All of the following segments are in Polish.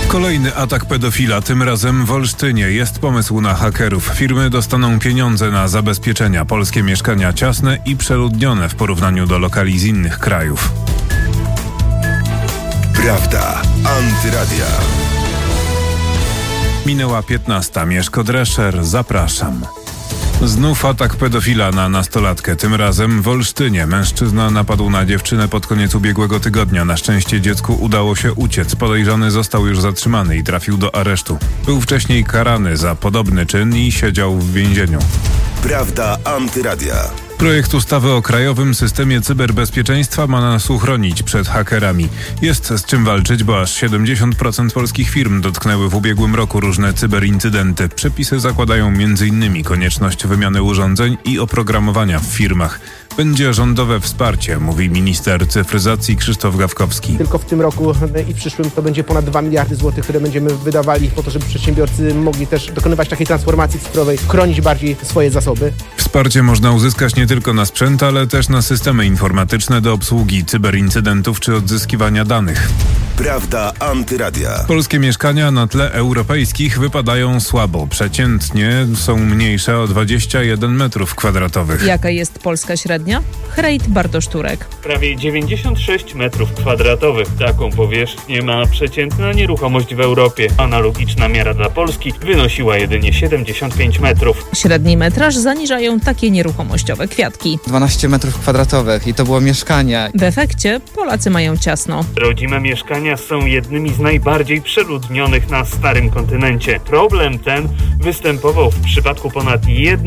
Kolejny atak pedofila, tym razem w Olsztynie. Jest pomysł na hakerów. Firmy dostaną pieniądze na zabezpieczenia. Polskie mieszkania ciasne i przeludnione w porównaniu do lokali z innych krajów. Prawda Antyradia. Minęła 15. Mieszko Drescher, zapraszam. Znów atak pedofila na nastolatkę, tym razem w Olsztynie. Mężczyzna napadł na dziewczynę pod koniec ubiegłego tygodnia. Na szczęście dziecku udało się uciec. Podejrzany został już zatrzymany i trafił do aresztu. Był wcześniej karany za podobny czyn i siedział w więzieniu. Prawda Antyradia. Projekt ustawy o krajowym systemie cyberbezpieczeństwa ma nas uchronić przed hakerami. Jest z czym walczyć, bo aż 70% polskich firm dotknęły w ubiegłym roku różne cyberincydenty. Przepisy zakładają m.in. konieczność wymiany urządzeń i oprogramowania w firmach. Będzie rządowe wsparcie, mówi minister cyfryzacji Krzysztof Gawkowski. Tylko w tym roku i w przyszłym to będzie ponad 2 miliardy złotych, które będziemy wydawali po to, żeby przedsiębiorcy mogli też dokonywać takiej transformacji cyfrowej, chronić bardziej swoje zasoby. Wsparcie można uzyskać nie tylko na sprzęt, ale też na systemy informatyczne do obsługi cyberincydentów czy odzyskiwania danych. Prawda Antyradia. Polskie mieszkania na tle europejskich wypadają słabo. Przeciętnie są mniejsze o 21 metrów kwadratowych. Jaka jest polska średnia? Hrejt Bartosz Turek. Prawie 96 metrów kwadratowych. Taką powierzchnię ma przeciętna nieruchomość w Europie. Analogiczna miara dla Polski wynosiła jedynie 75 metrów. Średni metraż zaniżają takie nieruchomościowe kwiatki. 12 metrów kwadratowych i to było mieszkanie. W efekcie Polacy mają ciasno. Rodzime mieszkania są jednymi z najbardziej przeludnionych na starym kontynencie. Problem ten występował w przypadku ponad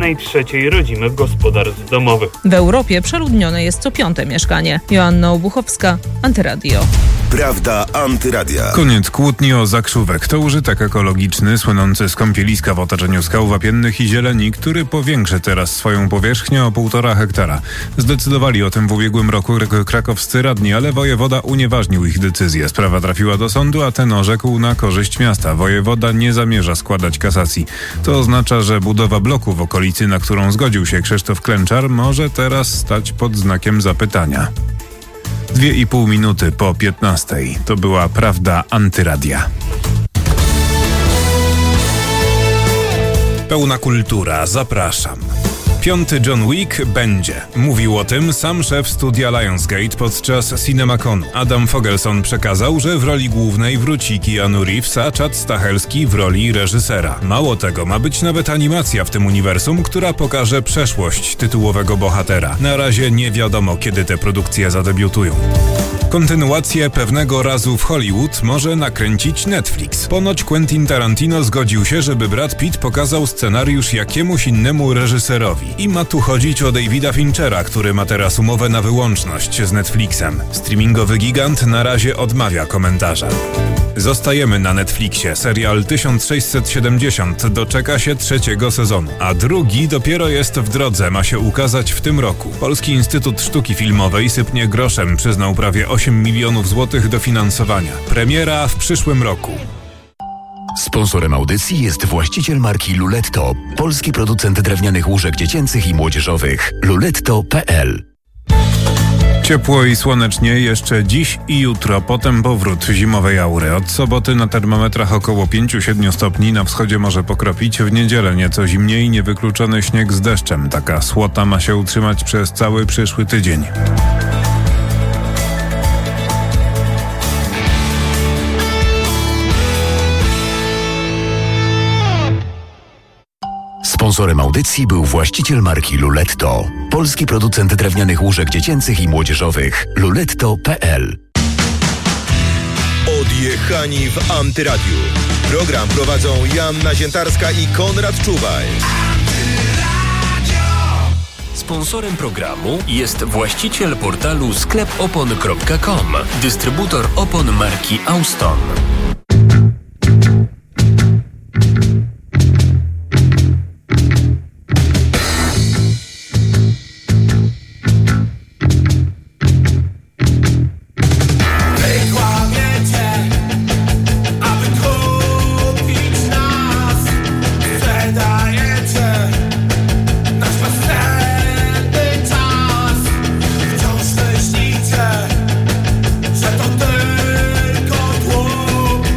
1/3 rodzimych gospodarstw domowych. W Europie przeludnione jest co 5. mieszkanie. Joanna Obuchowska, Antyradio. Prawda Antyradia. Koniec kłótni o zakrzówek. To użytek ekologiczny, słynący z kąpieliska w otoczeniu skał wapiennych i zieleni, który powiększy teraz swoją powierzchnię o 1,5 hektara. Zdecydowali o tym w ubiegłym roku krakowscy radni, ale wojewoda unieważnił ich decyzję. Sprawa trafiła do sądu, a ten orzekł na korzyść miasta. Wojewoda nie zamierza składać kasacji. To oznacza, że budowa bloku w okolicy, na którą zgodził się Krzysztof Klęczar, może teraz stać pod znakiem zapytania. 2,5 minuty po 15. To była Prawda Antyradia. Pełna kultura, zapraszam. 5. John Wick będzie. Mówił o tym sam szef studia Lionsgate podczas CinemaConu. Adam Fogelson przekazał, że w roli głównej wróci Keanu Reeves, a Chad Stahelski w roli reżysera. Mało tego, ma być nawet animacja w tym uniwersum, która pokaże przeszłość tytułowego bohatera. Na razie nie wiadomo, kiedy te produkcje zadebiutują. Kontynuację Pewnego razu w Hollywood może nakręcić Netflix. Ponoć Quentin Tarantino zgodził się, żeby Brad Pitt pokazał scenariusz jakiemuś innemu reżyserowi. I ma tu chodzić o Davida Finchera, który ma teraz umowę na wyłączność z Netflixem. Streamingowy gigant na razie odmawia komentarza. Zostajemy na Netflixie. Serial 1670 doczeka się 3. sezonu, a 2. dopiero jest w drodze, ma się ukazać w tym roku. Polski Instytut Sztuki Filmowej sypnie groszem, przyznał prawie 8 milionów złotych dofinansowania. Premiera w przyszłym roku. Sponsorem audycji jest właściciel marki Luletto, polski producent drewnianych łóżek dziecięcych i młodzieżowych. luletto.pl. Ciepło i słonecznie jeszcze dziś i jutro, potem powrót zimowej aury. Od soboty na termometrach około 5-7 stopni, na wschodzie może pokropić, w niedzielę nieco zimniej, niewykluczony śnieg z deszczem. Taka słota ma się utrzymać przez cały przyszły tydzień. Sponsorem audycji był właściciel marki Luletto, polski producent drewnianych łóżek dziecięcych i młodzieżowych. luletto.pl. Odjechani w Antyradiu. Program prowadzą Joanna Ziętarska i Konrad Czuwaj. Sponsorem programu jest właściciel portalu sklepopon.com, dystrybutor opon marki Auston. Że to tylko tłum.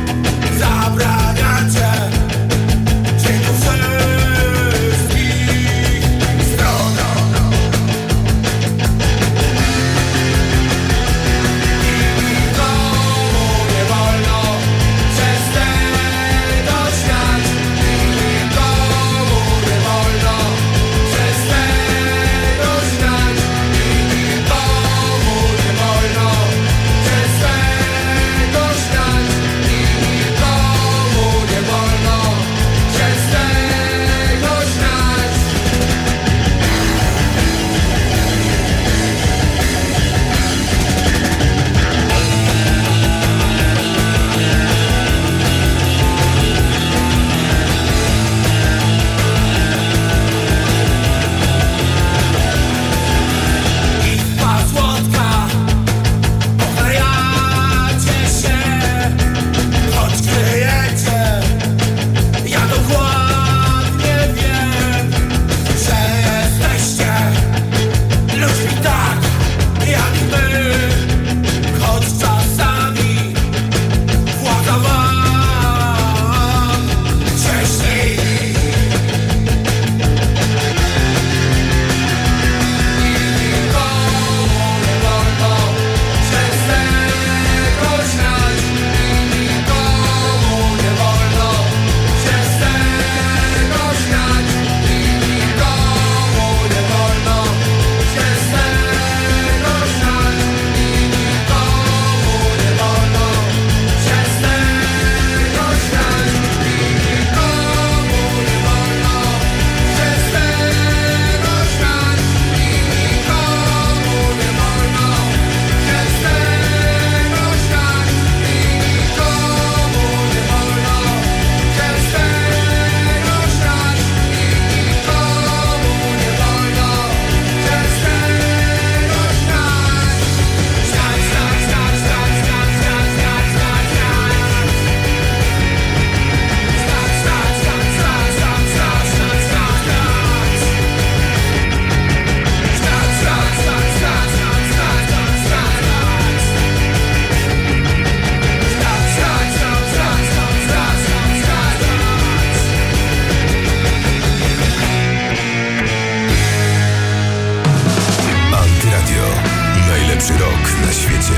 świecie.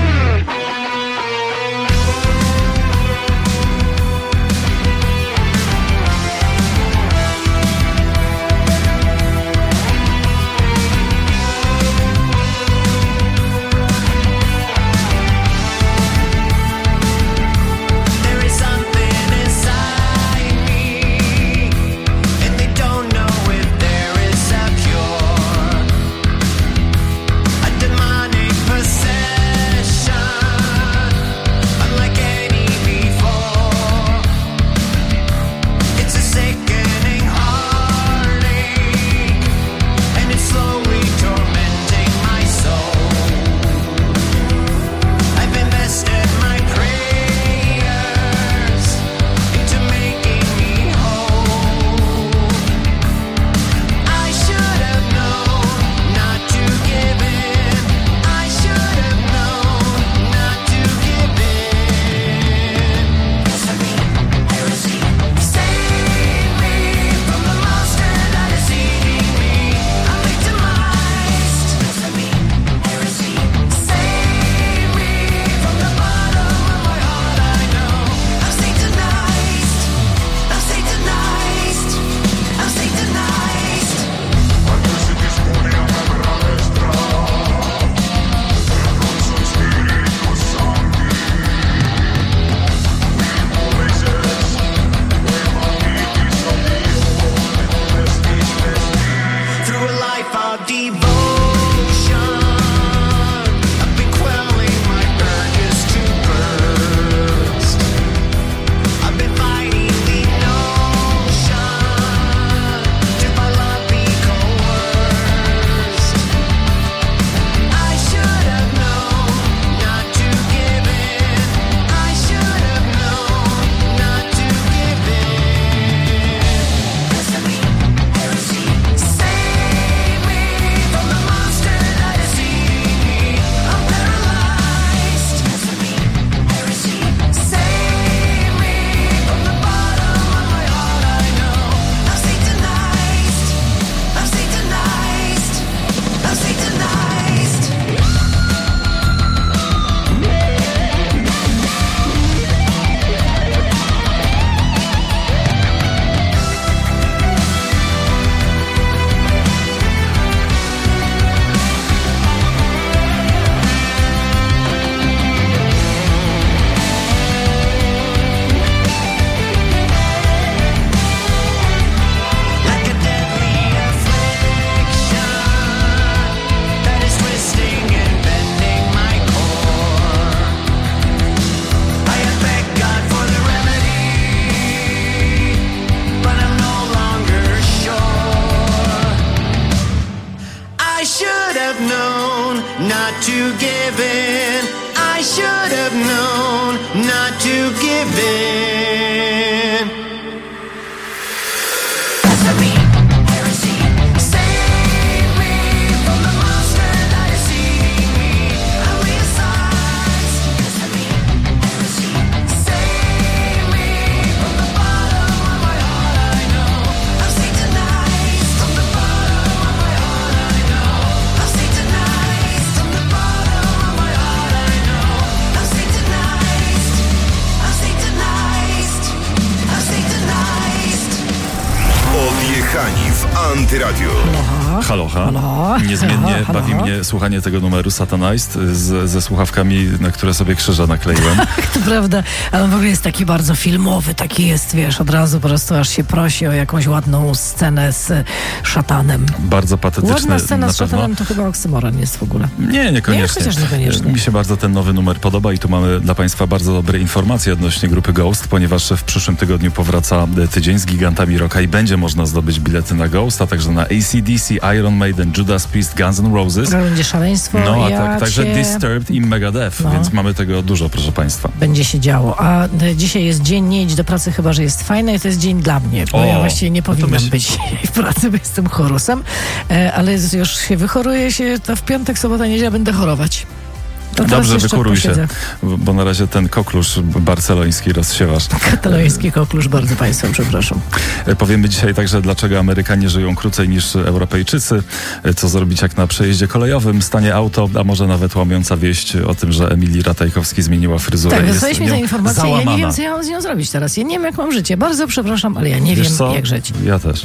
Antyradiu. Halo. Niezmiennie bawi mnie słuchanie tego numeru Satanized ze słuchawkami, na które sobie krzyża nakleiłem. To prawda, ale on w ogóle jest taki bardzo filmowy, taki jest, wiesz, od razu po prostu aż się prosi o jakąś ładną scenę z szatanem. Bardzo patetyczny. Ładna scena z szatanem to chyba oksymoron jest w ogóle. Nie, niekoniecznie. Chociaż niekoniecznie. Mi się bardzo ten nowy numer podoba i tu mamy dla Państwa bardzo dobre informacje odnośnie grupy Ghost, ponieważ w przyszłym tygodniu powraca tydzień z gigantami rocka i będzie można zdobyć bilety na Ghost, a także na AC/DC, Iron Maiden, Judas Priest, Guns N' Roses. Będzie szaleństwo. No, a także Disturbed i Megadeth, więc mamy tego dużo, proszę Państwa. Będzie się działo. A dzisiaj jest dzień nie idź do pracy, chyba że jest fajne i to jest dzień dla mnie, bo ja właściwie nie powinnam być w pracy, bo jestem chorusem, ale już się wychoruję to w piątek, sobota, niedziela będę chorować. Dobrze, wykuruj się, bo na razie ten koklusz barceloński rozsiewasz. Kataloński koklusz, bardzo Państwa przepraszam. Powiemy dzisiaj także, dlaczego Amerykanie żyją krócej niż Europejczycy, co zrobić jak na przejeździe kolejowym stanie auto, a może nawet łamiąca wieść o tym, że Emilii Ratajkowski zmieniła fryzurę. Tak, wysłałeś mi tę informację i ja nie wiem, co ja mam z nią zrobić teraz. Ja nie wiem, jak mam życie. Bardzo przepraszam, ale ja nie wiem, jak żyć. Ja też.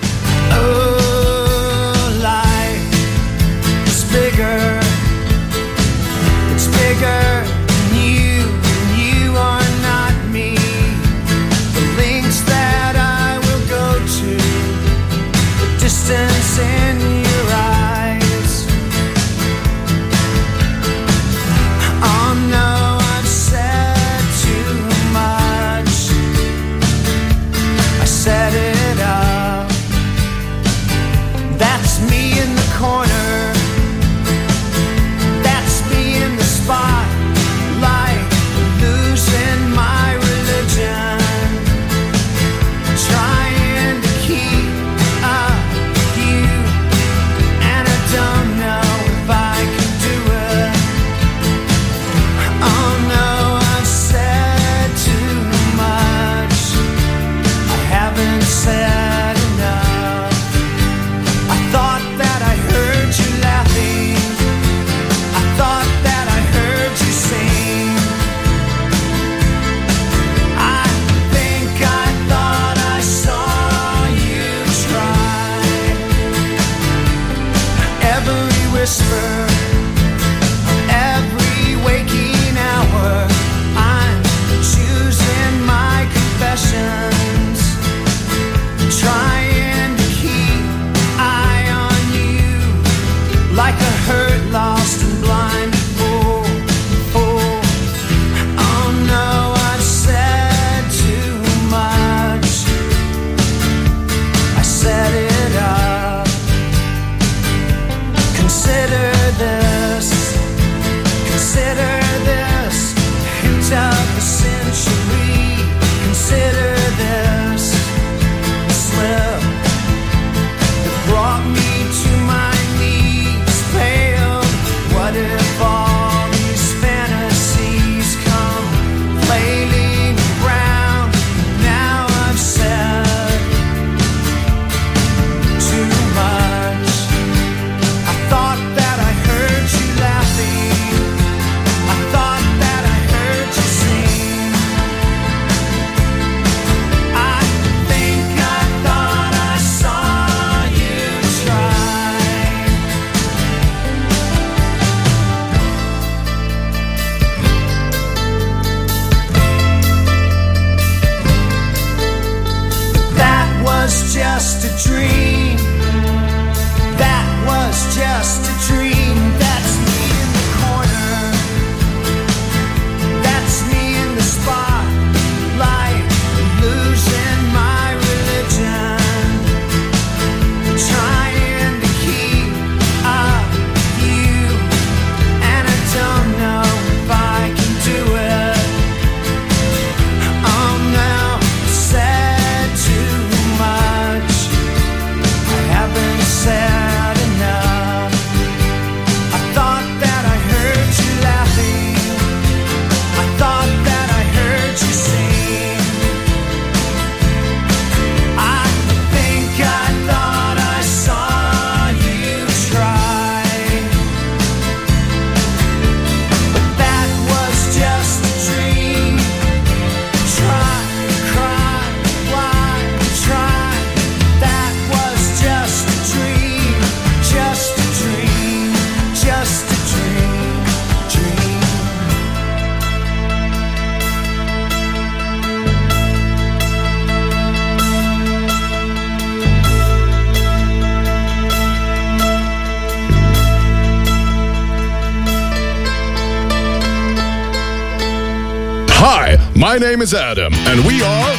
Hi, my name is Adam, and we are...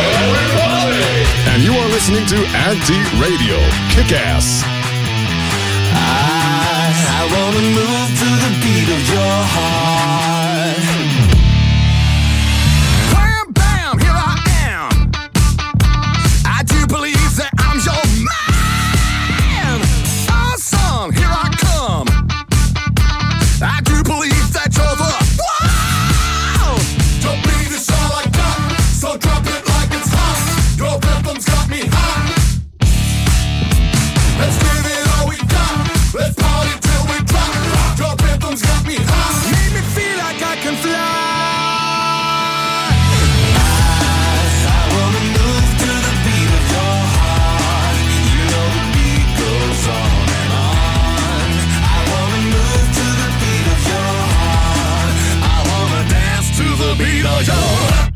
And you are listening to Anti-Radio. Kick-Ass. I wanna move to the beat of your heart. Wham, bam, here I am. I do believe that I'm your man. Awesome, here I come. I do believe that Beatles, yo.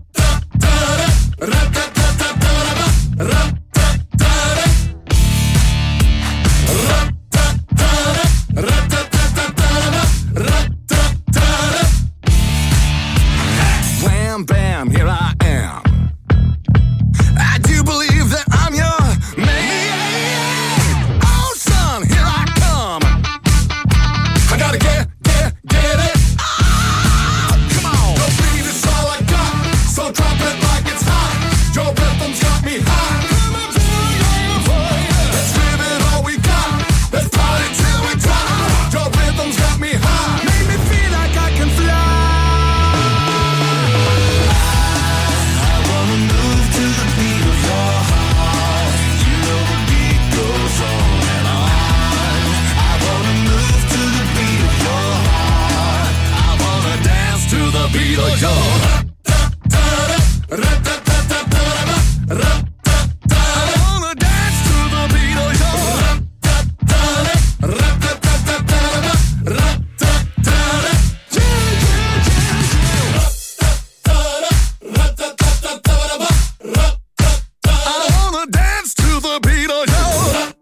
Wham, bam, here I am. I do believe that I'm your man. Oh, son, here I come. I gotta get it. Oh, come on. The beat is all I got, so drop it like it's hot. Your rhythm's got me high. Let's give it all we got. Let's party till we drop. Your rhythm's got me high. Make me feel like I can fly. I wanna move to the beat of your heart. You know the beat goes on and on. I wanna move to the beat of your heart. I wanna dance to the beat of your heart. I wanna dance to the beat of your heart. I wanna dance to the beat of your heart.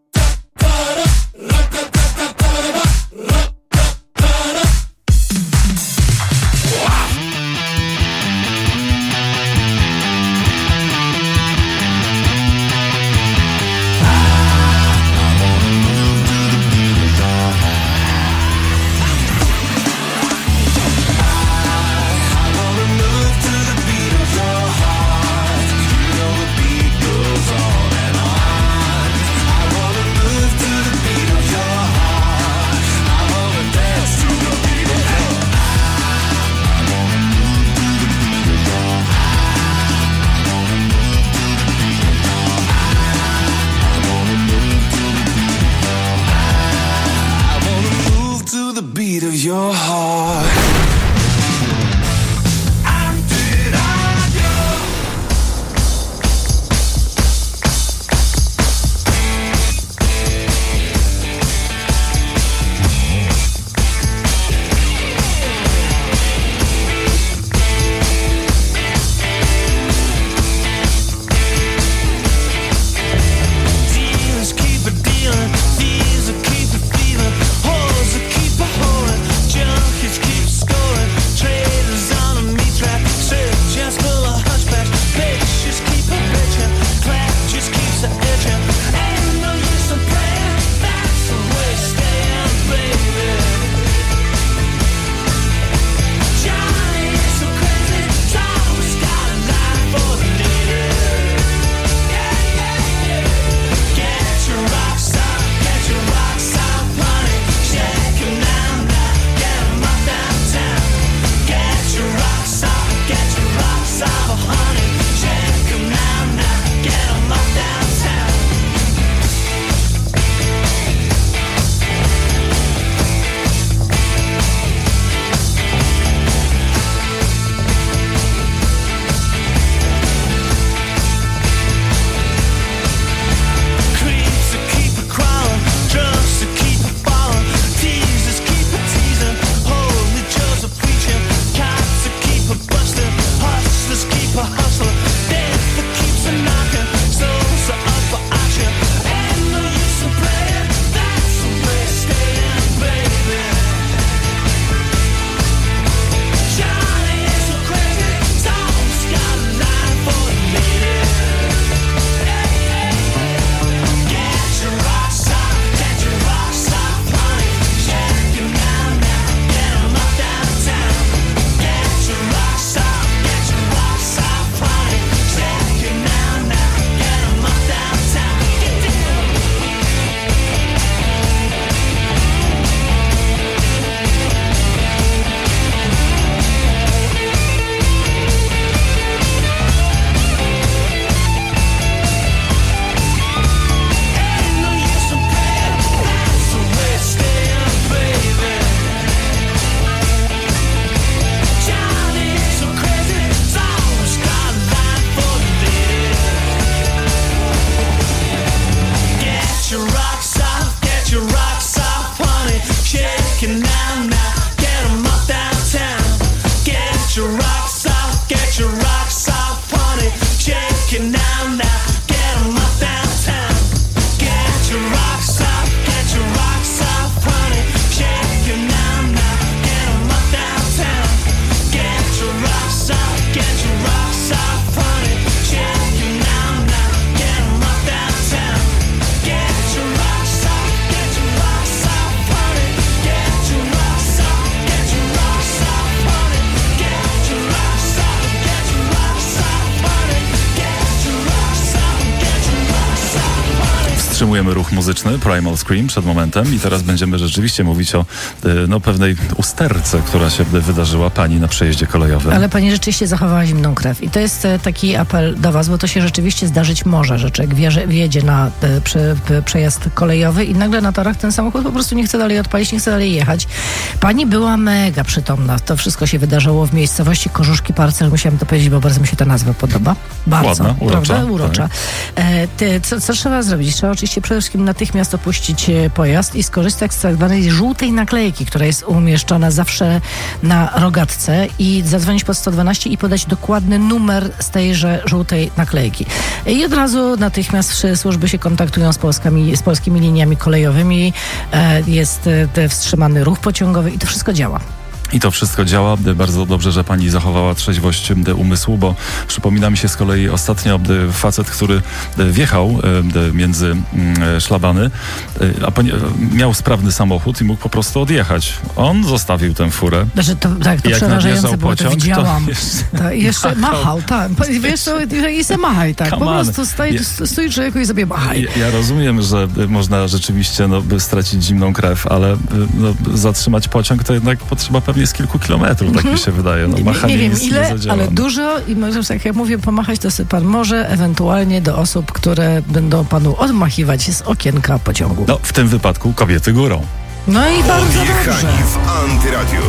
Wstrzymujemy ruch muzyczny Primal Scream przed momentem i teraz będziemy rzeczywiście mówić o pewnej usterce, która się wydarzyła pani na przejeździe kolejowym. Ale pani rzeczywiście zachowała zimną krew. I to jest taki apel do was, bo to się rzeczywiście zdarzyć może, że człowiek wjedzie na przejazd kolejowy i nagle na torach ten samochód po prostu nie chce dalej odpalić, nie chce dalej jechać. Pani była mega przytomna. To wszystko się wydarzyło w miejscowości Korzuszki Parcel. Musiałam to powiedzieć, bo bardzo mi się ta nazwa podoba. Bardzo. Ładna, urocza. Prawda? Urocza. Tak. Co trzeba zrobić? Trzeba oczywiście przede wszystkim natychmiast opuścić pojazd i skorzystać z tak zwanej żółtej naklejki, która jest umieszczona zawsze na rogatce i zadzwonić pod 112 i podać dokładny numer z tejże żółtej naklejki. I od razu natychmiast służby się kontaktują z polskimi liniami kolejowymi. Jest wstrzymany ruch pociągowy i to wszystko działa. I to wszystko działa. Bardzo dobrze, że pani zachowała trzeźwość umysłu, bo przypomina mi się z kolei ostatnio facet, który wjechał między szlabany, miał sprawny samochód i mógł po prostu odjechać. On zostawił tę furę. Znaczy to przerażające było, to widziałam. Jeszcze machał, tak. I se machaj, tak. Po prostu stoi człowieku i sobie machaj. Ja rozumiem, że można rzeczywiście stracić zimną krew, ale zatrzymać pociąg to jednak potrzeba pewnie z kilku kilometrów, tak mi się wydaje. Nie wiem ile, ale dużo i może, jak ja mówię, pomachać, to sobie pan może ewentualnie do osób, które będą panu odmachiwać z okienka pociągu. No, w tym wypadku kobiety górą. No i bardzo dobrze. w Antyradiu.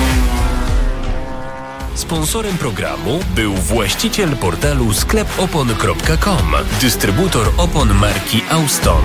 Sponsorem programu był właściciel portalu sklepopon.com, dystrybutor opon marki Auston.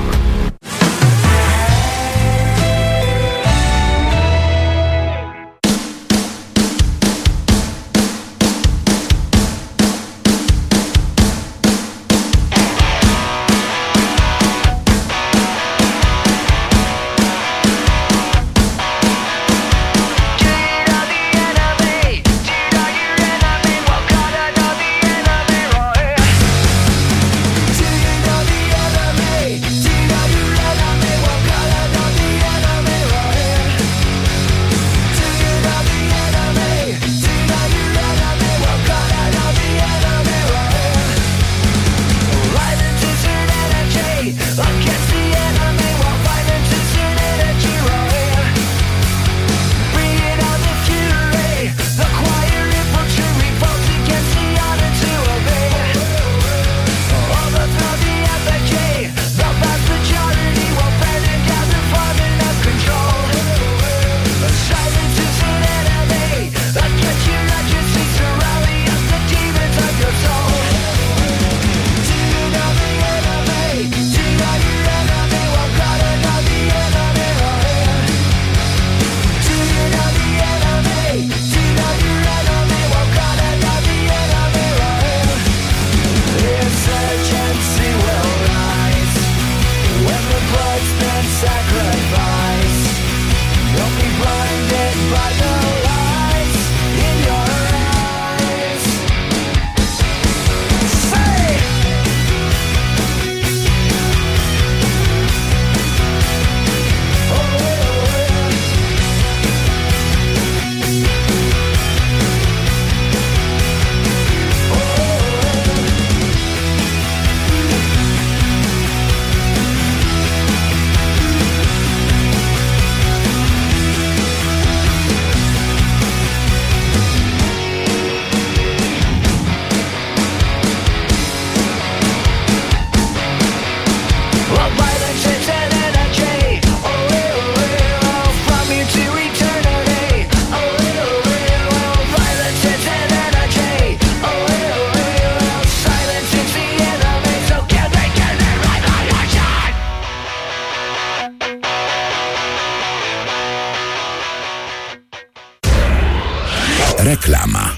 Reklama.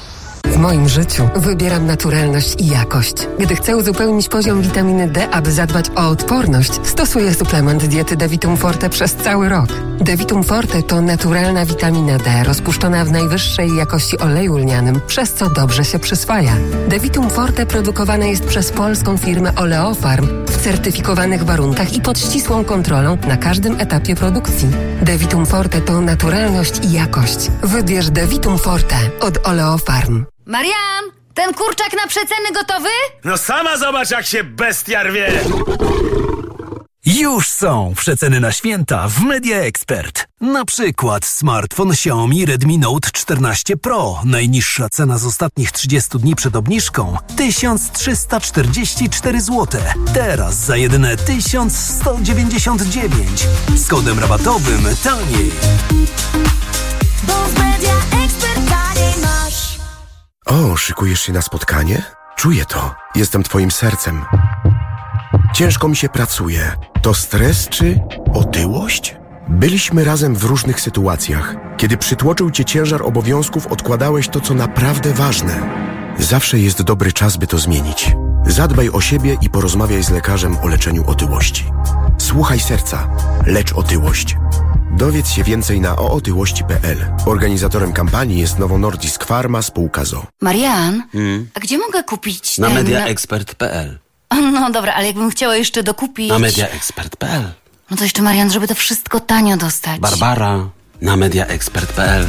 W moim życiu wybieram naturalność i jakość. Gdy chcę uzupełnić poziom witaminy D, aby zadbać o odporność, stosuję suplement diety Devitum Forte przez cały rok. Devitum Forte to naturalna witamina D rozpuszczona w najwyższej jakości oleju lnianym, przez co dobrze się przyswaja. Devitum Forte produkowane jest przez polską firmę Oleofarm w certyfikowanych warunkach i pod ścisłą kontrolą na każdym etapie produkcji. Devitum Forte to naturalność i jakość. Wybierz Devitum Forte od Oleofarm. Marian, ten kurczak na przeceny gotowy? No sama zobacz, jak się bestia rwie! Już są przeceny na święta w Media Expert. Na przykład smartfon Xiaomi Redmi Note 14 Pro. Najniższa cena z ostatnich 30 dni przed obniżką 1344 zł. Teraz za jedyne 1199. Z kodem rabatowym taniej. Bo w Media Expert taniej masz. O, szykujesz się na spotkanie? Czuję to. Jestem twoim sercem. Ciężko mi się pracuje. To stres czy otyłość? Byliśmy razem w różnych sytuacjach. Kiedy przytłoczył cię ciężar obowiązków, odkładałeś to, co naprawdę ważne. Zawsze jest dobry czas, by to zmienić. Zadbaj o siebie i porozmawiaj z lekarzem o leczeniu otyłości. Słuchaj serca. Lecz otyłość. Dowiedz się więcej na ootyłości.pl. Organizatorem kampanii jest Novo Nordisk Pharma spółka ZOO. Marian, a gdzie mogę kupić Na mediaexpert.pl. No dobra, ale jakbym chciała jeszcze dokupić... Na mediaexpert.pl. No to jeszcze, Marian, żeby to wszystko tanio dostać. Barbara, na mediaexpert.pl.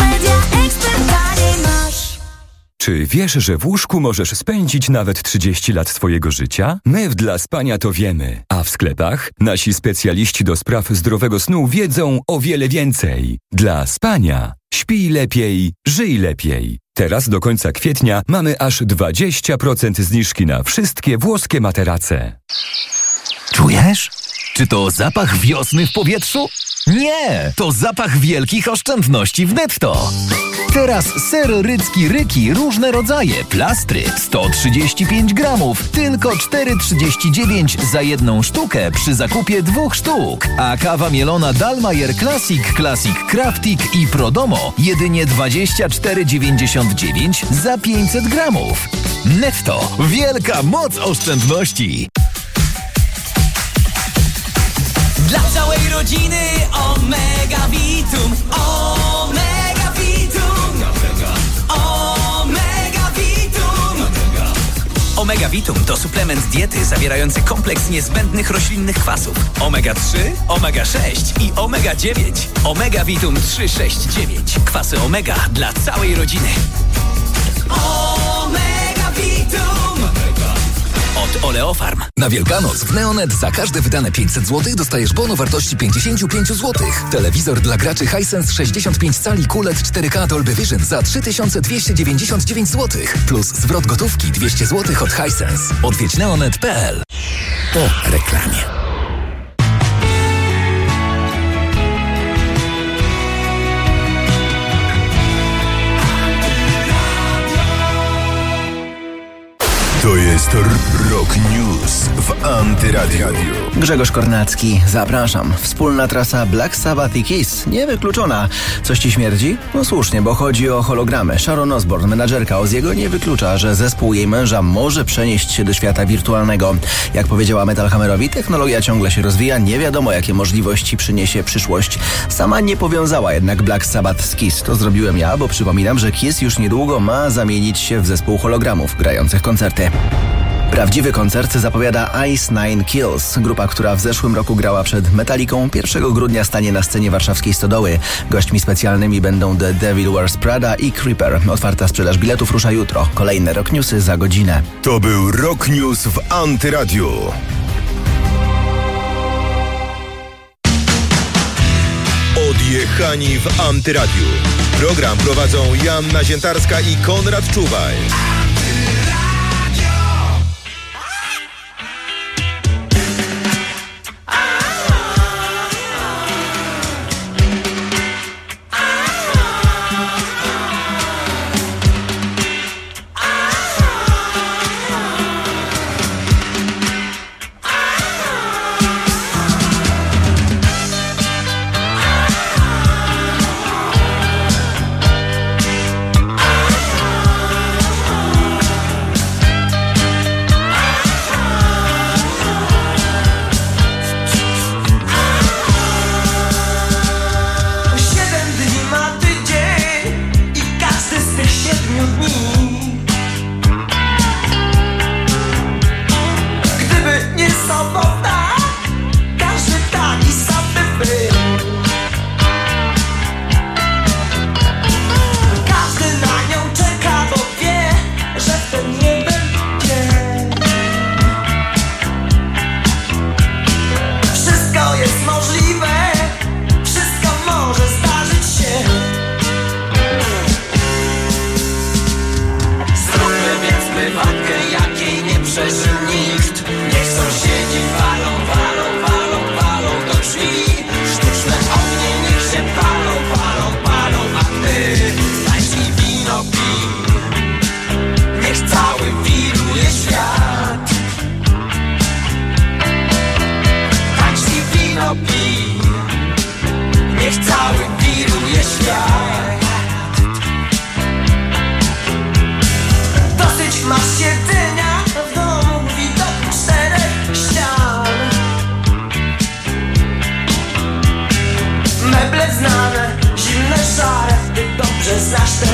Czy wiesz, że w łóżku możesz spędzić nawet 30 lat swojego życia? My w Dla Spania to wiemy, a w sklepach nasi specjaliści do spraw zdrowego snu wiedzą o wiele więcej. Dla Spania. Śpij lepiej, żyj lepiej. Teraz do końca kwietnia mamy aż 20% zniżki na wszystkie włoskie materace. Czujesz? Czy to zapach wiosny w powietrzu? Nie! To zapach wielkich oszczędności w Netto. Teraz ser rycki Ryki, różne rodzaje, plastry, 135 gramów, tylko 4,39 za jedną sztukę przy zakupie 2 sztuk. A kawa mielona Dalmayer Classic, Craftic i Prodomo jedynie 24,99 za 500 gramów. Netto. Wielka moc oszczędności. Dla całej rodziny Omega Vitum, Omega Vitum, Omega Vitum. Omega Vitum to suplement diety zawierający kompleks niezbędnych roślinnych kwasów omega 3, omega 6 i omega 9. Omega Vitum 369. Kwasy omega dla całej rodziny. Omega Vitum. Od Oleofarm. Na Wielkanoc w Neonet za każde wydane 500 zł dostajesz bon o wartości 55 zł. Telewizor dla graczy Hisense 65 cali QLED 4K Dolby Vision za 3299 zł. Plus zwrot gotówki 200 zł od Hisense. Odwiedź neonet.pl. Po reklamie. To jest Rock News w Antyradiu. Grzegorz Kornacki, zapraszam. Wspólna trasa Black Sabbath i Kiss niewykluczona. Coś ci śmierdzi? No słusznie, bo chodzi o hologramy. Sharon Osbourne, menadżerka Ozziego, nie wyklucza, że zespół jej męża może przenieść się do świata wirtualnego. Jak powiedziała Metal Hammerowi, technologia ciągle się rozwija, nie wiadomo jakie możliwości przyniesie przyszłość. Sama nie powiązała jednak Black Sabbath z Kiss. To zrobiłem ja, bo przypominam, że Kiss już niedługo ma zamienić się w zespół hologramów grających koncerty. Prawdziwy koncert zapowiada Ice Nine Kills, grupa, która w zeszłym roku grała przed Metallicą. 1 grudnia stanie na scenie warszawskiej Stodoły. Gośćmi specjalnymi będą The Devil Wears Prada i Creeper. Otwarta sprzedaż biletów rusza jutro. Kolejne Rock Newsy za godzinę. To był Rock News w Antyradiu. Odjechani w Antyradiu. Program prowadzą Joanna Ziętarska i Konrad Czuwaj.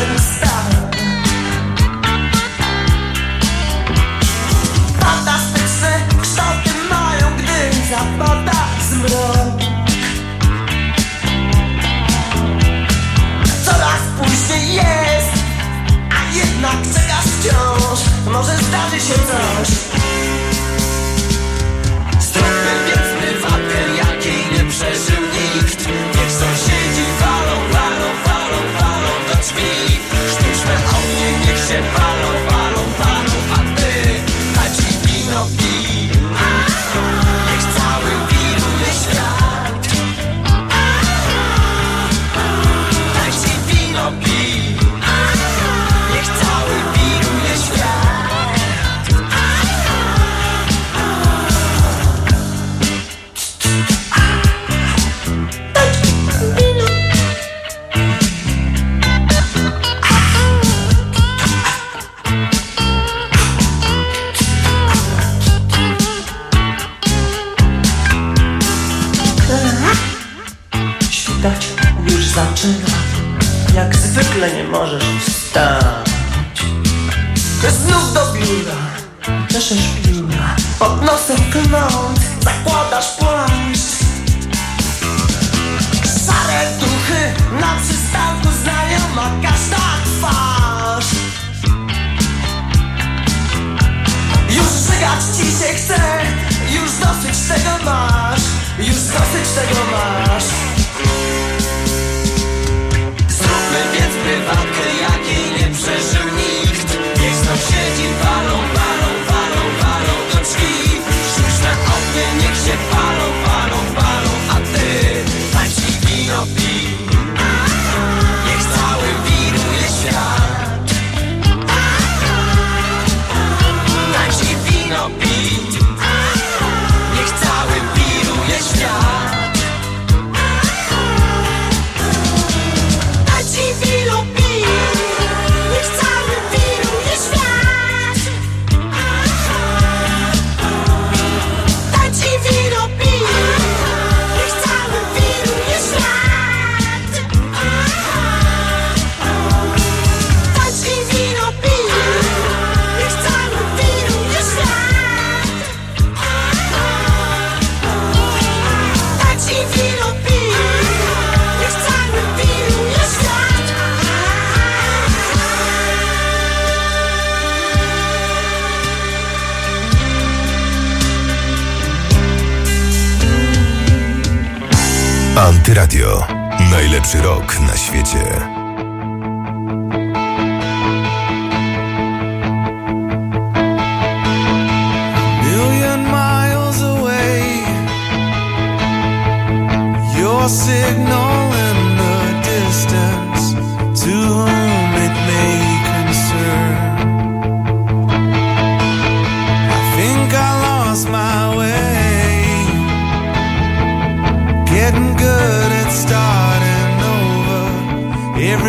Shining star. Fantastyczne kształty mają, gdy zapada zmrok. Coraz później jest, a jednak czekasz wciąż. Może zdarzy się coś. Zróbmy więc prywatkę, jakiej nie przeżył nikt. Niech sąsiedzi walą, walą, walą, walą do drzwi. Sztuczne ognie niech się walą, walą, walą. A ty daj ci wino pij. Niech cały wiruje świat. Daj ci wino pij. Niech cały wiruje świat. Świtać już zaczyna, jak zwykle nie możesz wstać. Znów do biura, czeszesz pióra, pod nosem klnąc, zakładasz płaszcz. Szare duchy na przystanku, znajoma każda twarz. Już żygać ci się chce, już dosyć tego masz, już dosyć tego masz. Zróbmy więc prywatkę, jakiej nie przeżył nikt. Niech sąsiedzi walą, walą, walą, walą do drzwi. Sztuczne ognie niech się palą, walą, walą. A ty daj ci wino pij. Niech cały wiruje świat. Daj ci wino pij. Niech cały wiruje świat. Daj ci wino pij. Niech cały wiruje świat. Daj ci wino pij. Niech cały wiruje świat. Daj ci wino pij. Niech cały wiruje świat. Daj ci wino pij. Niech cały wiruje świat. Antyradio. Najlepszy rok na świecie. Million miles away, your signal in the distance, to whom it may concern. I think I lost my way, getting good at starting over.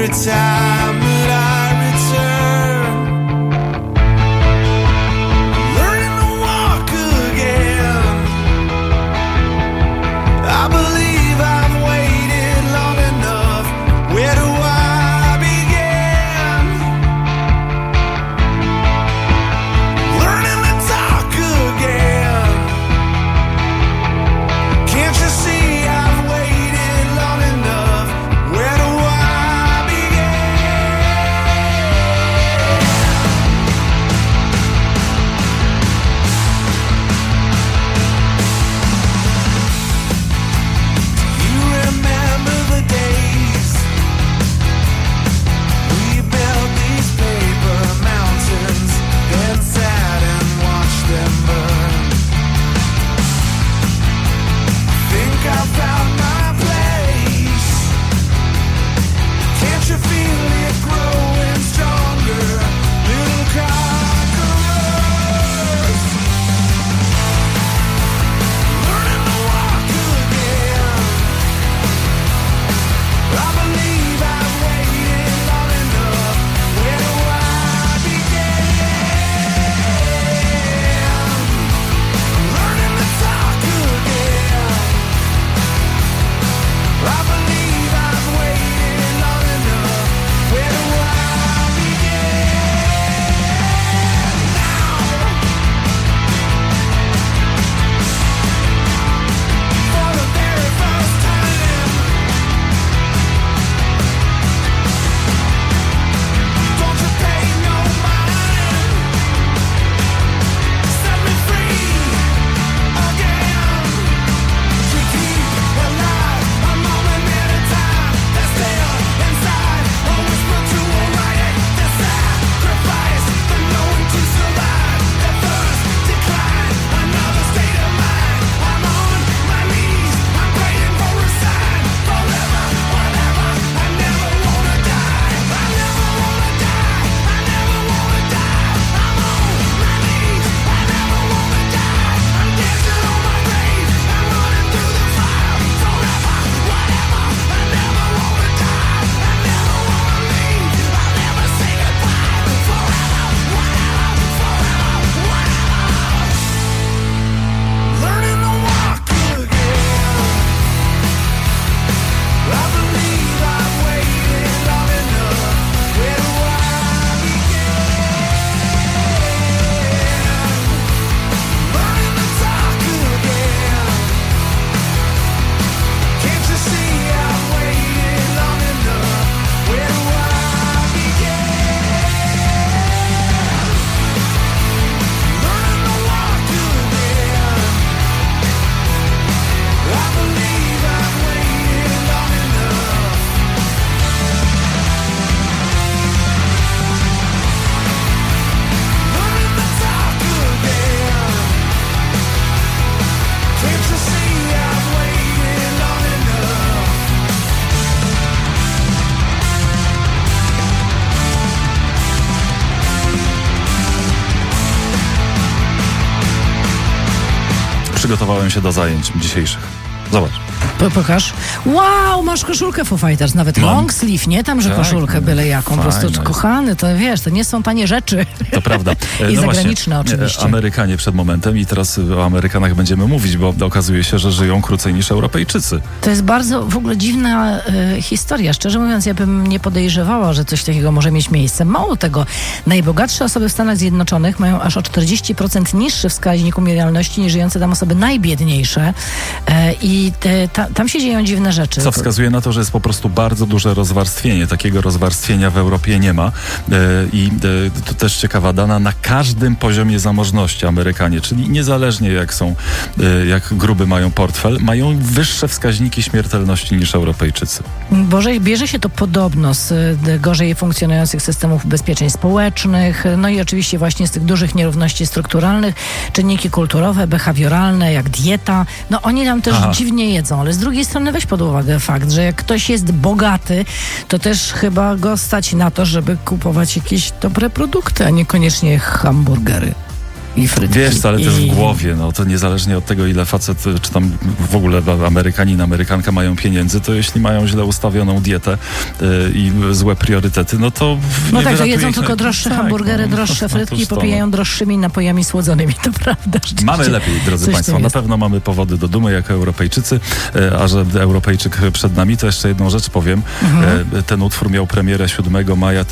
przygotowałem się do zajęć dzisiejszych. Zobacz. Pokaż. Wow, masz koszulkę Foo Fighters, nawet long sleeve, nie tam, że Tak, koszulkę byle jaką. Po prostu, fajna kochany, to wiesz, to nie są tanie rzeczy. To prawda. I No zagraniczne właśnie, oczywiście. Amerykanie przed momentem i teraz o Amerykanach będziemy mówić, bo okazuje się, że żyją krócej niż Europejczycy. To jest bardzo w ogóle dziwna historia. Szczerze mówiąc, ja bym nie podejrzewała, że coś takiego może mieć miejsce. Mało tego, najbogatsze osoby w Stanach Zjednoczonych mają aż o 40% niższy wskaźnik umieralności niż żyjące tam osoby najbiedniejsze. I tam się dzieją dziwne rzeczy. Co wskazuje na to, że jest po prostu bardzo duże rozwarstwienie. Takiego rozwarstwienia w Europie nie ma. I to też ciekawa dana, na każdym poziomie zamożności Amerykanie, czyli niezależnie jak gruby mają portfel, mają wyższe wskaźniki śmiertelności niż Europejczycy. Bierze się to podobno z gorzej funkcjonujących systemów ubezpieczeń społecznych, no i oczywiście właśnie z tych dużych nierówności strukturalnych, czynniki kulturowe, behawioralne, jak dieta. No oni tam też dziwnie jedzą, ale z drugiej strony weź pod uwagę fakt, że jak ktoś jest bogaty, to też chyba go stać na to, żeby kupować jakieś dobre produkty, a niekoniecznie hamburgery i frytki. Wiesz, ale to jest w głowie, no to niezależnie od tego, ile facet, czy tam w ogóle Amerykanin, Amerykanka mają pieniędzy, to jeśli mają źle ustawioną dietę i złe priorytety, no to no tak, to jedzą tylko droższe hamburgery, droższe frytki i popijają droższymi napojami słodzonymi, to prawda. Mamy lepiej, drodzy Państwo, na pewno mamy powody do dumy jako Europejczycy, a że Europejczyk przed nami, to jeszcze jedną rzecz powiem. Ten utwór miał premierę 7 maja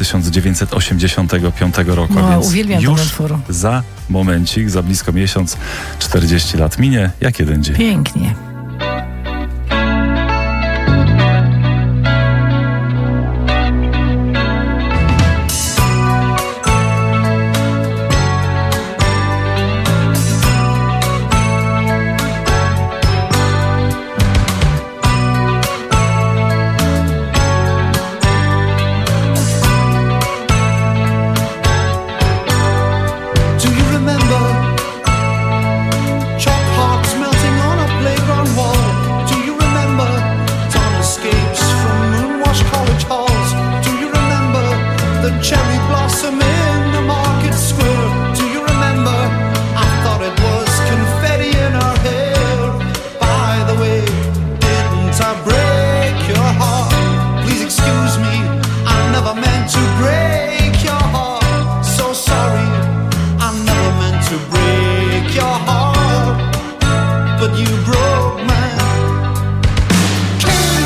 1985 roku, no, więc uwielbiam już ten utwór. za momencik, za blisko miesiąc, 40 lat minie, jak jeden dzień. Pięknie.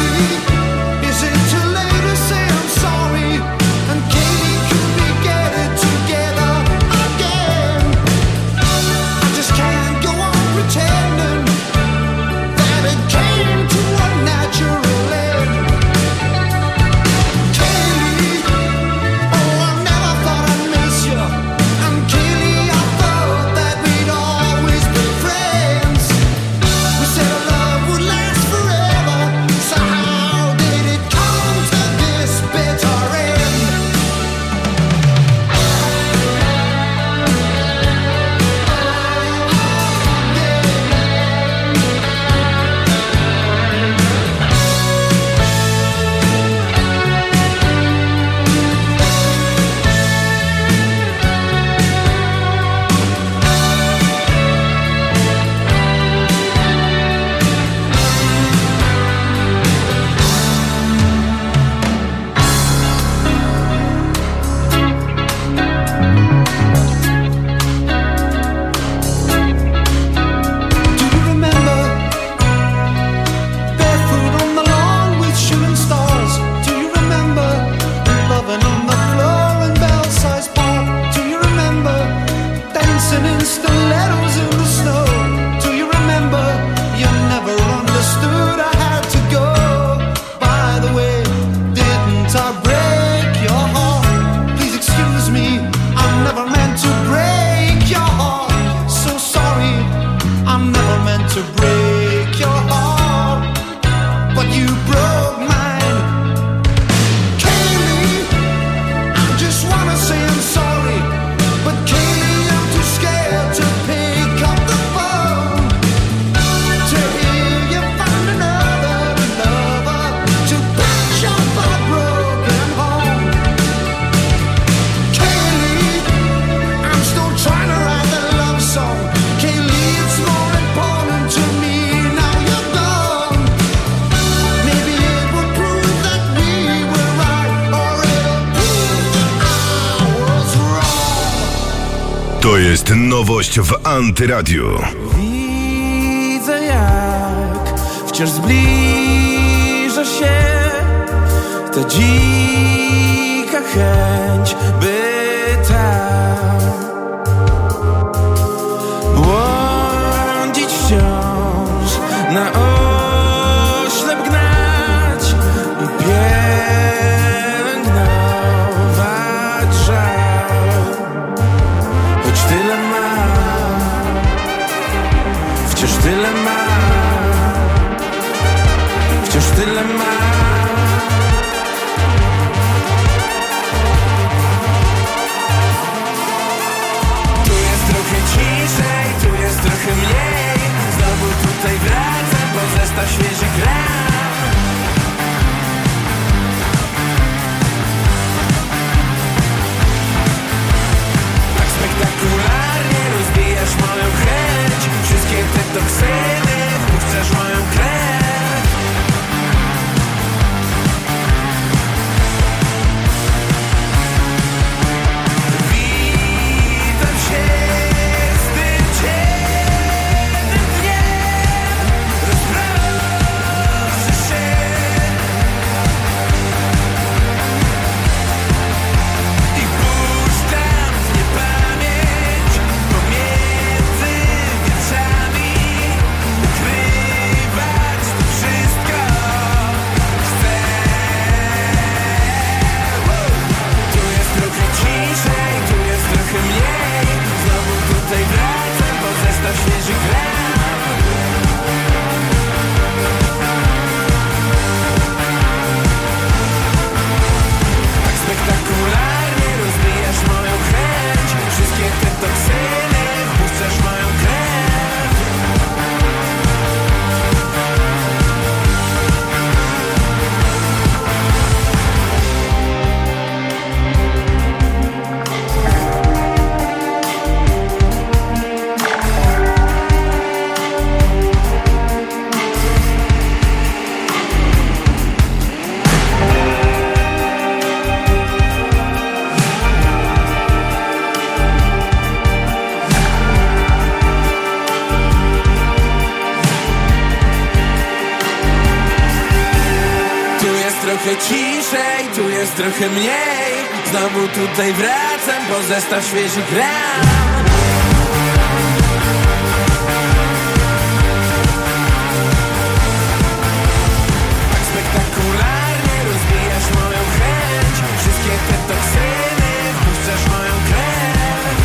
Is it too late to say I'm sorry? And Katie, could we get it To jest nowość w Antyradiu. Widzę, jak wciąż zbliża się ta dzika chęć, by tam błądzić wciąż, na oślep gnać i pielęgnować żal. Choć tyle mam, wciąż tyle mam, wciąż tyle mam. Tu jest trochę ciszej, tu jest trochę mniej. Znowu tutaj wracam, bo zestaw świeżych ran. Tak spektakularnie rozbijasz moją chęć. Wszystkie te toksyny wpuszczasz moją krew. Witam się z tym ciemnym dniem. Rozproszę się i puszczam w niepamięć pomiędzy wietrzami. Ukrywać to wszystko chcę. Tu jest trochę ciszej, tu jest trochę mniej. Znowu tutaj wracam, bo zestaw świeżych ran. Tak spektakularnie rozbijasz moją chęć. Wszystkie te toksyny wpuszczasz moją krew. Tu jest trochę ciszej, tu jest trochę mniej. Znowu tutaj wracam, bo zestaw świeżych ran. Tak spektakularnie rozbijasz moją chęć. Wszystkie te toksyny wpuszczasz moją krew.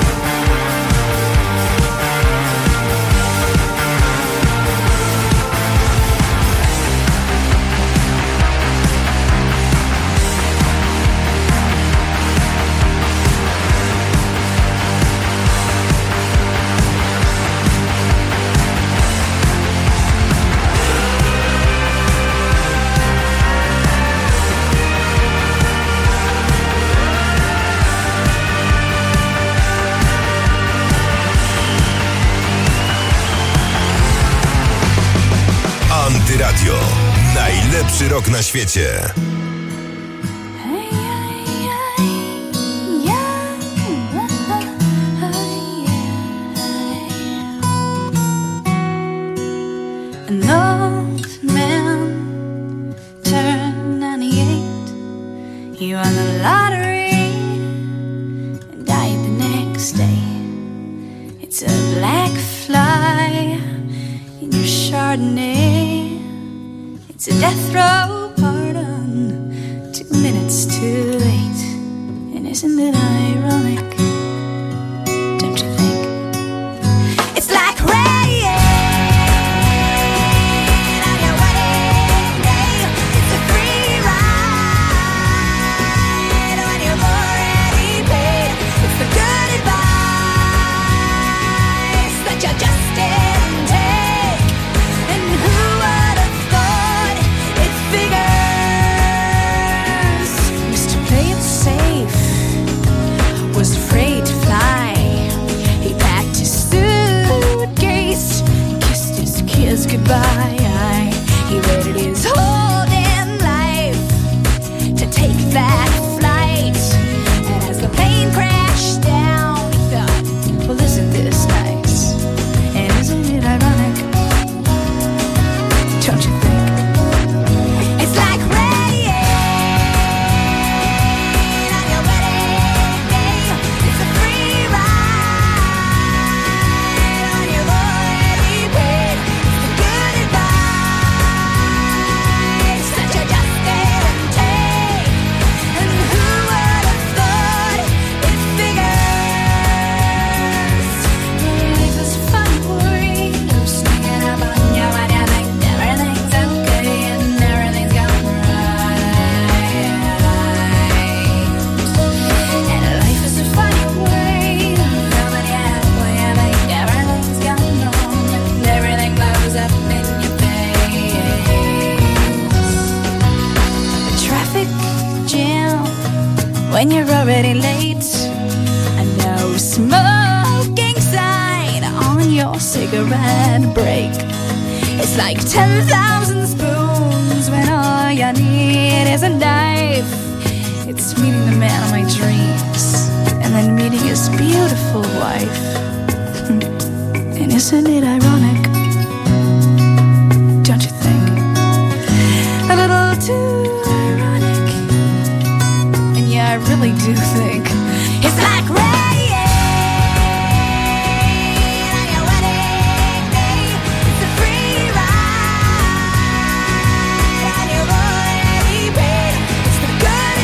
Antyradio. Najlepszy rok na świecie. An old man turned 98. He won the lottery and died the next day. It's a black fly in your Chardonnay. It's a death row pardon, 2 minutes too late. And isn't it ironic? Don't you think? It's like rain on your wedding day. It's a free ride when you've already paid. It's the good advice that you just didn't take. And who would have thought it figures? Mr. Play It Safe was afraid when you're already late. And no smoking sign on your cigarette break. It's like 10,000 spoons when all you need is a knife. It's meeting the man of my dreams and then meeting his beautiful wife. And isn't it ironic? Don't you think? A little too ironic. And yeah, I really do think it's like rain on your wedding day. It's a free ride and you've already paid. It's the good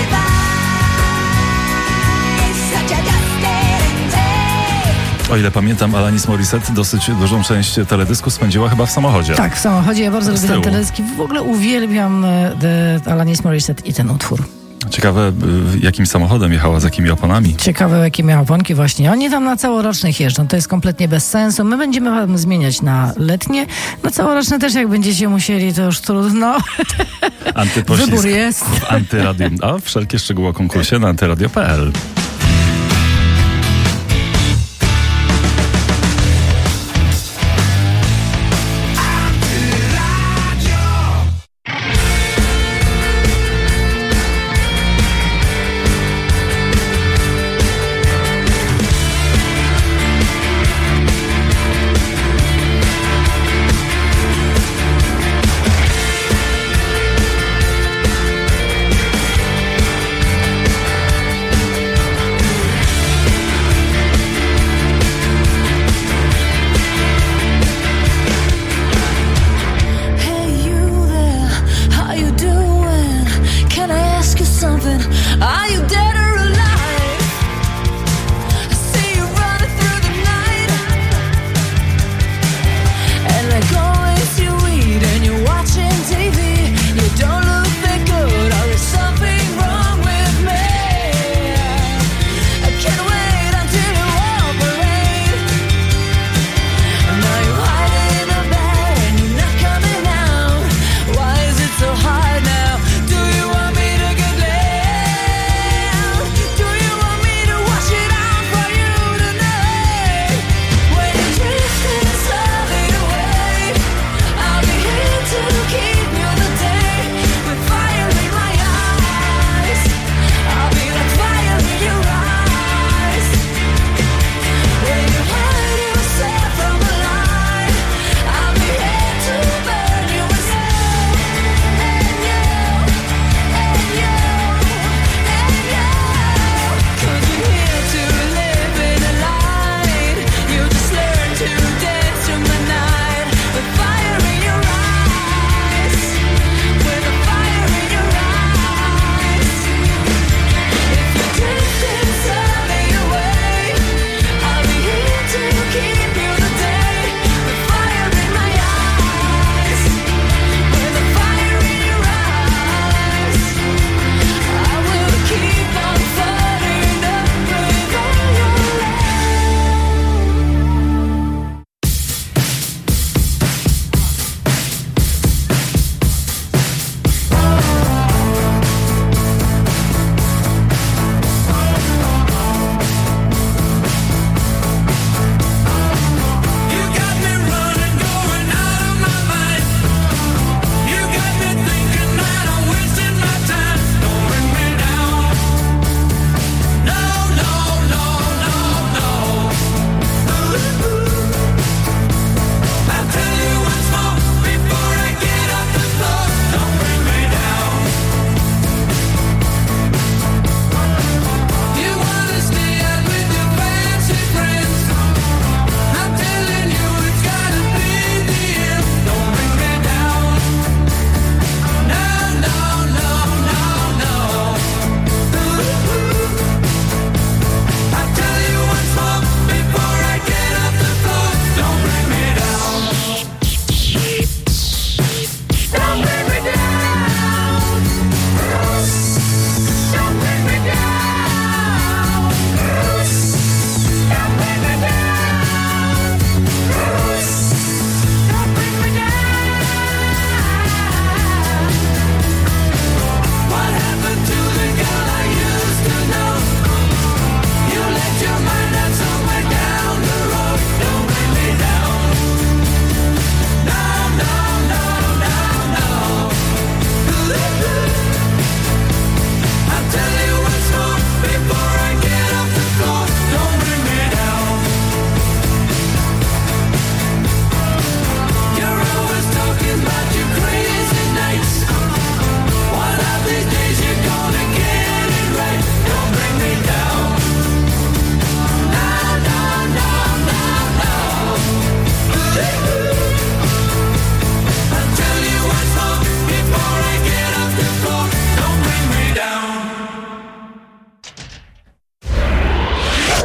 advice that you just didn't take. O ile pamiętam, Alanis Morissette dosyć dużą część teledysku spędziła chyba w samochodzie. Tak, w samochodzie. Ja bardzo Z lubię ten tyłu. teledysk i w ogóle uwielbiam Alanis Morissette i ten utwór. Ciekawe, jakim samochodem jechała, z jakimi oponami. Ciekawe, jakie miała oponki właśnie. Oni tam na całorocznych jeżdżą. To jest kompletnie bez sensu. My będziemy wam zmieniać na letnie. Na całoroczne też jak będziecie musieli, to już trudno. Antypoślizg Wybór jest. w Antyradium. A wszelkie szczegóły o konkursie na antyradio.pl.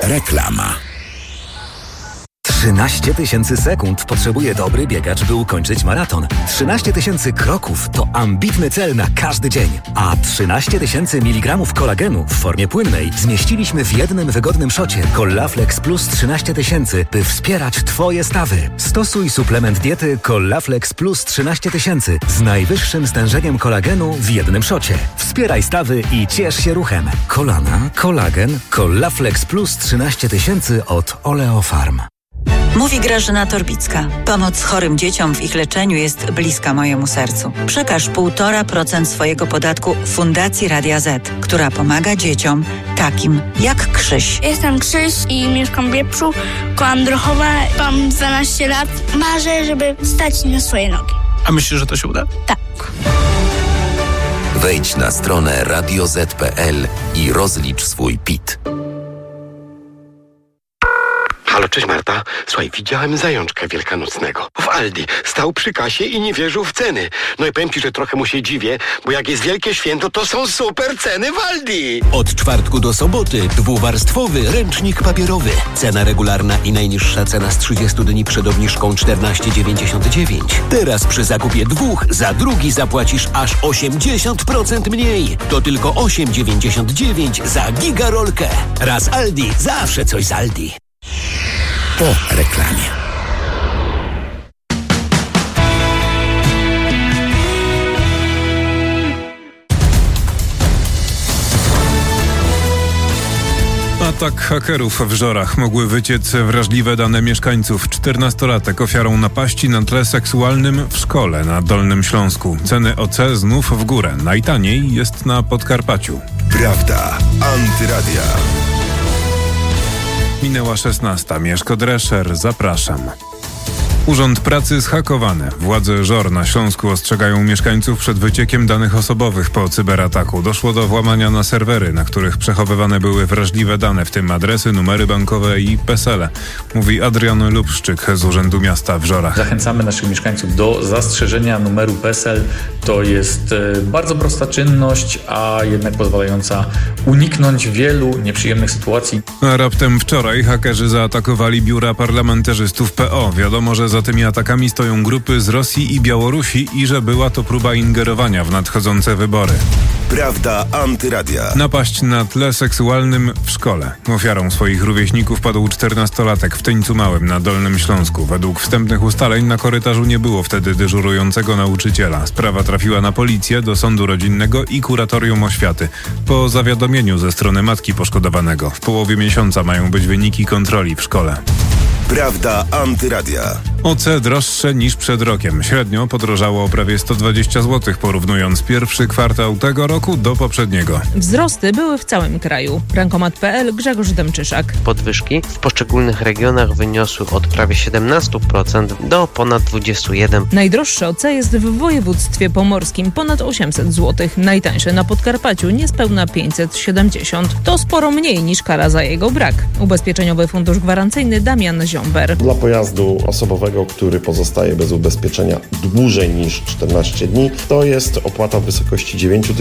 Reklama. 13 000 sekund potrzebuje dobry biegacz, by ukończyć maraton. 13 000 kroków to ambitny cel na każdy dzień. A 13 000 mg kolagenu w formie płynnej zmieściliśmy w jednym wygodnym szocie Collaflex Plus 13 000, by wspierać Twoje stawy. Stosuj suplement diety Collaflex Plus 13 000 z najwyższym stężeniem kolagenu w jednym szocie. Wspieraj stawy i ciesz się ruchem. Kolana, kolagen, Collaflex Plus 13 000 od Oleofarm. Mówi Grażyna Torbicka. Pomoc chorym dzieciom w ich leczeniu jest bliska mojemu sercu. Przekaż 1,5% swojego podatku Fundacji Radia Z, która pomaga dzieciom takim jak Krzyś. Jestem Krzyś i mieszkam w Wieprzu, koło Androchowa. Mam 12 lat. Marzę, żeby stać na swoje nogi. A myślisz, że to się uda? Tak. Wejdź na stronę radioz.pl i rozlicz swój PIT. Halo, cześć Marta. Słuchaj, widziałem zajączka wielkanocnego w Aldi. Stał przy kasie i nie wierzył w ceny. No i powiem ci, że trochę mu się dziwię, bo jak jest wielkie święto, to są super ceny w Aldi. Od czwartku do soboty dwuwarstwowy ręcznik papierowy. Cena regularna i najniższa cena z 30 dni przed obniżką 14,99. Teraz przy zakupie dwóch za drugi zapłacisz aż 80% mniej. To tylko 8,99 za gigarolkę. Raz Aldi, zawsze coś z Aldi. Po reklamie. Atak hakerów w Żorach. Mogły wyciec wrażliwe dane mieszkańców. 14-latek ofiarą napaści na tle seksualnym w szkole na Dolnym Śląsku. Ceny OC znów w górę. Najtaniej jest na Podkarpaciu. Prawda Antyradia. Minęła 16. Mieszko Drescher, zapraszam. Urząd Pracy zhakowany. Władze Żor na Śląsku ostrzegają mieszkańców przed wyciekiem danych osobowych po cyberataku. Doszło do włamania na serwery, na których przechowywane były wrażliwe dane, w tym adresy, numery bankowe i PESEL-e. Mówi Adrian Lubszczyk z Urzędu Miasta w Żorach. Zachęcamy naszych mieszkańców do zastrzeżenia numeru PESEL. To jest bardzo prosta czynność, a jednak pozwalająca uniknąć wielu nieprzyjemnych sytuacji. A raptem wczoraj hakerzy zaatakowali biura parlamentarzystów PO. Wiadomo, że za tymi atakami stoją grupy z Rosji i Białorusi i że była to próba ingerowania w nadchodzące wybory. Prawda Antyradia. Napaść na tle seksualnym w szkole. Ofiarą swoich rówieśników padł 14-latek w Tyńcu Małym na Dolnym Śląsku. Według wstępnych ustaleń na korytarzu nie było wtedy dyżurującego nauczyciela. Sprawa trafiła na policję, do sądu rodzinnego i kuratorium oświaty. Po zawiadomieniu ze strony matki poszkodowanego. W połowie miesiąca mają być wyniki kontroli w szkole. Prawda Antyradia. OC droższe niż przed rokiem. Średnio podrożało o prawie 120 zł, porównując pierwszy kwartał tego roku do poprzedniego. Wzrosty były w całym kraju. Rankomat.pl, Grzegorz Demczyszak. Podwyżki w poszczególnych regionach wyniosły od prawie 17% do ponad 21%. Najdroższe OC jest w województwie pomorskim, ponad 800 zł. Najtańsze na Podkarpaciu, niespełna 570. To sporo mniej niż kara za jego brak. Ubezpieczeniowy Fundusz Gwarancyjny Damian Ziąber. Dla pojazdu osobowego, który pozostaje bez ubezpieczenia dłużej niż 14 dni, to jest opłata w wysokości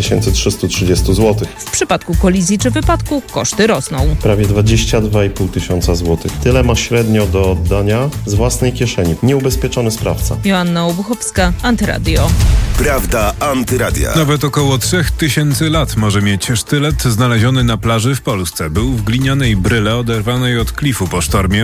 9330 zł. W przypadku kolizji czy wypadku koszty rosną. Prawie 22,5 tysiąca złotych. Tyle ma średnio do oddania z własnej kieszeni nieubezpieczony sprawca. Joanna Obuchowska, Antyradio. Prawda Antyradia. Nawet około 3000 lat może mieć sztylet znaleziony na plaży w Polsce. Był w glinianej bryle oderwanej od klifu po sztormie.